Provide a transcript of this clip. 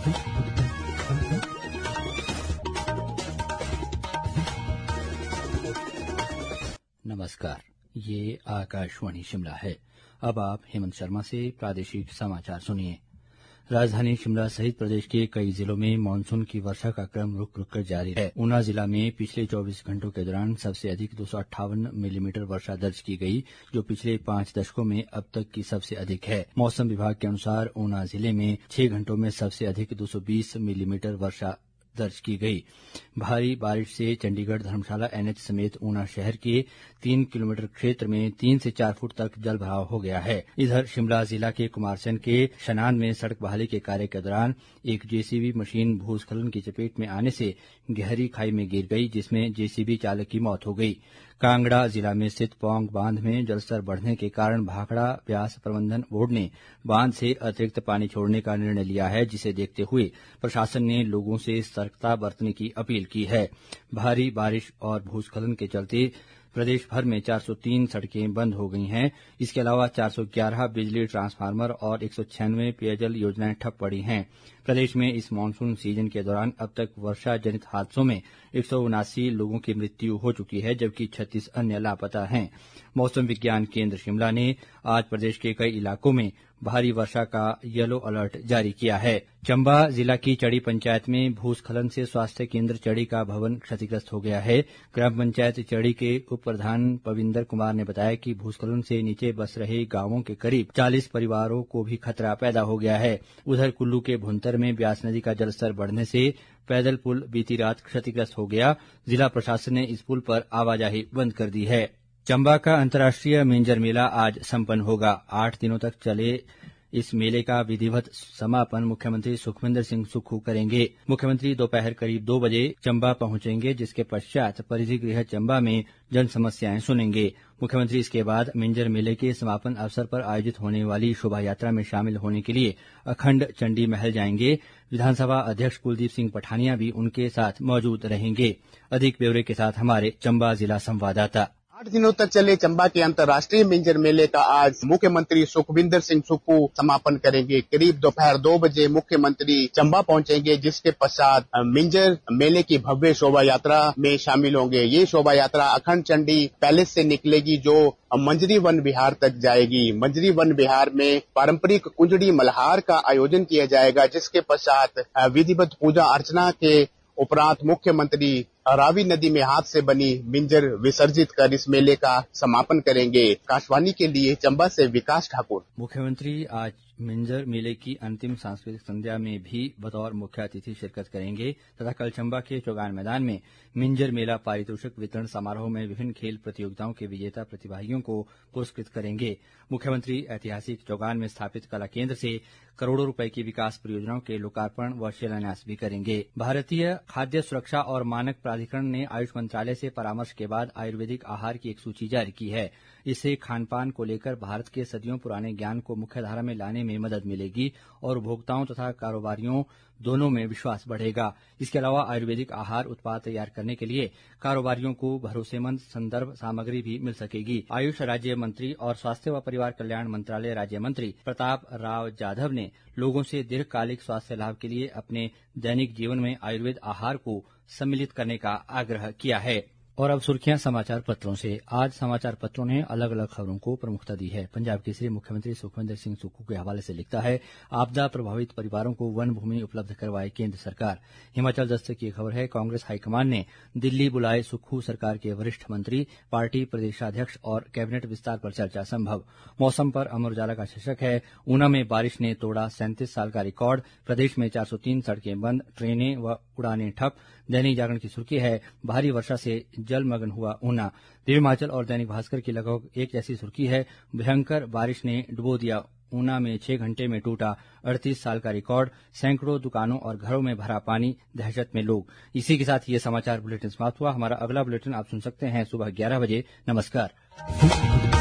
नमस्कार, ये आकाशवाणी शिमला है। अब आप हेमंत शर्मा से प्रादेशिक समाचार सुनिए। राजधानी शिमला सहित प्रदेश के कई जिलों में मानसून की वर्षा का क्रम रुक रुक कर जारी है। ऊना जिला में पिछले 24 घंटों के दौरान सबसे अधिक 258 मिलीमीटर वर्षा दर्ज की गई, जो पिछले 5 दशकों में अब तक की सबसे अधिक है। मौसम विभाग के अनुसार ऊना जिले में 6 घंटों में सबसे अधिक 220 मिलीमीटर वर्षा दर्ज की गई। भारी बारिश से चंडीगढ़ धर्मशाला एनएच समेत ऊना शहर के 3 किलोमीटर क्षेत्र में 3 से 4 फुट तक जल भराव हो गया है। इधर शिमला जिला के कुमारसैन के शनान में सड़क बहाली के कार्य के दौरान एक जेसीबी मशीन भूस्खलन की चपेट में आने से गहरी खाई में गिर गई, जिसमें जेसीबी चालक की मौत हो गई। कांगड़ा जिला में स्थित पौंग बांध में जलस्तर बढ़ने के कारण भाखड़ा ब्यास प्रबंधन बोर्ड ने बांध से अतिरिक्त पानी छोड़ने का निर्णय लिया है, जिसे देखते हुए प्रशासन ने लोगों से सतर्कता बरतने की अपील की है। भारी बारिश और भूस्खलन के चलते प्रदेश भर में 403 सड़कें बंद हो गई हैं। इसके अलावा 411 बिजली ट्रांसफार्मर और 196 पेयजल योजनाएं ठप पड़ी हैं। प्रदेश में इस मानसून सीजन के दौरान अब तक वर्षा जनित हादसों में 179 लोगों की मृत्यु हो चुकी है, जबकि 36 अन्य लापता हैं। मौसम विज्ञान केंद्र शिमला ने आज प्रदेश के कई इलाकों में भारी वर्षा का येलो अलर्ट जारी किया है। चंबा जिला की चड़ी पंचायत में भूस्खलन से स्वास्थ्य केंद्र चड़ी का भवन क्षतिग्रस्त हो गया है। ग्राम पंचायत चड़ी के उप प्रधान पविंदर कुमार ने बताया कि भूस्खलन से नीचे बस रहे गांवों के करीब 40 परिवारों को भी खतरा पैदा हो गया है। उधर कुल्लू के भुंतर में ब्यास नदी का जलस्तर बढ़ने से पैदल पुल बीती रात क्षतिग्रस्त हो गया। जिला प्रशासन ने इस पुल पर आवाजाही बंद कर दी है। चंबा का अंतर्राष्ट्रीय मिंजर मेला आज संपन्न होगा। 8 दिनों तक चले इस मेले का विधिवत समापन मुख्यमंत्री सुखविंदर सिंह सुक्खू करेंगे। मुख्यमंत्री दोपहर करीब 2 बजे चंबा पहुंचेंगे, जिसके पश्चात परिधि गृह चंबा में जन समस्याएं सुनेंगे। मुख्यमंत्री इसके बाद मिंजर मेले के समापन अवसर पर आयोजित होने वाली शोभा यात्रा में शामिल होने के लिए अखंड चंडी महल जाएंगे। विधानसभा अध्यक्ष कुलदीप सिंह पठानिया भी उनके साथ मौजूद रहेंगे। अधिक ब्यौरे के साथ हमारे चंबा जिला संवाददाता। 8 दिनों तक चले चंबा के अंतर्राष्ट्रीय मिंजर मेले का आज मुख्यमंत्री सुखविंदर सिंह सुक्खू समापन करेंगे। करीब दोपहर 2 बजे मुख्यमंत्री चंबा पहुंचेंगे, जिसके पश्चात मिंजर मेले की भव्य शोभा यात्रा में शामिल होंगे। ये शोभा यात्रा अखंड चंडी पैलेस से निकलेगी, जो मंजरी वन विहार तक जाएगी। मंजरी वन विहार में पारंपरिक कुंजड़ी मल्हार का आयोजन किया जाएगा, जिसके पश्चात विधिवत पूजा अर्चना के उपरांत मुख्यमंत्री रावी नदी में हाथ से बनी मिंजर विसर्जित कर इस मेले का समापन करेंगे। आकाशवाणी के लिए चंबा से विकास ठाकुर। मुख्यमंत्री आज मिंजर मेले की अंतिम सांस्कृतिक संध्या में भी बतौर मुख्य अतिथि शिरकत करेंगे तथा कल चंबा के चौगान मैदान में मिंजर मेला पारितोषिक वितरण समारोह में विभिन्न खेल प्रतियोगिताओं के विजेता प्रतिभागियों को पुरस्कृत करेंगे। मुख्यमंत्री ऐतिहासिक चौगान में स्थापित कला केंद्र से करोड़ों रुपए की विकास परियोजनाओं के लोकार्पण व शिलान्यास भी करेंगे। भारतीय खाद्य सुरक्षा और मानक प्राधिकरण ने आयुष मंत्रालय से परामर्श के बाद आयुर्वेदिक आहार की एक सूची जारी की है। इससे खानपान को लेकर भारत के सदियों पुराने ज्ञान को मुख्यधारा में लाने में मदद मिलेगी और उपभोक्ताओं तथा कारोबारियों दोनों में विश्वास बढ़ेगा। इसके अलावा आयुर्वेदिक आहार उत्पाद तैयार करने के लिए कारोबारियों को भरोसेमंद संदर्भ सामग्री भी मिल सकेगी। आयुष राज्य मंत्री और स्वास्थ्य व परिवार कल्याण मंत्रालय राज्य मंत्री प्रताप राव जाधव ने लोगों से दीर्घकालिक स्वास्थ्य लाभ के लिए अपने दैनिक जीवन में आयुर्वेद आहार को सम्मिलित करने का आग्रह किया है। और अब सुर्खियां समाचार पत्रों से। आज समाचार पत्रों ने अलग अलग खबरों को प्रमुखता दी है। पंजाब केसरी मुख्यमंत्री सुखविंदर सिंह सुक्खू के हवाले से लिखता है, आपदा प्रभावित परिवारों को वन भूमि उपलब्ध करवाए केंद्र सरकार। हिमाचल दस्तक की खबर है, कांग्रेस हाईकमान ने दिल्ली बुलाए सुक्खू, सरकार के वरिष्ठ मंत्री, पार्टी प्रदेशाध्यक्ष और कैबिनेट विस्तार पर चर्चा संभव। मौसम पर अमर उजाला का शीर्षक है, ऊना में बारिश ने तोड़ा 37 साल का रिकॉर्ड, प्रदेश में 403 सड़कें बंद, ट्रेनें व उड़ानें ठप। दैनिक जागरण की सुर्खी है, भारी वर्षा से जलमग्न हुआ ऊना। दिव्य हिमाचल और दैनिक भास्कर की लगभग एक जैसी सुर्खी है, भयंकर बारिश ने डुबो दिया ऊना में 6 घंटे में टूटा 38 साल का रिकॉर्ड, सैकड़ों दुकानों और घरों में भरा पानी, दहशत में लोग। इसी के साथ ये समाचार बुलेटिन समाप्त हुआ। हमारा अगला बुलेटिन आप सुन सकते हैं सुबह 11 बजे। नमस्कार।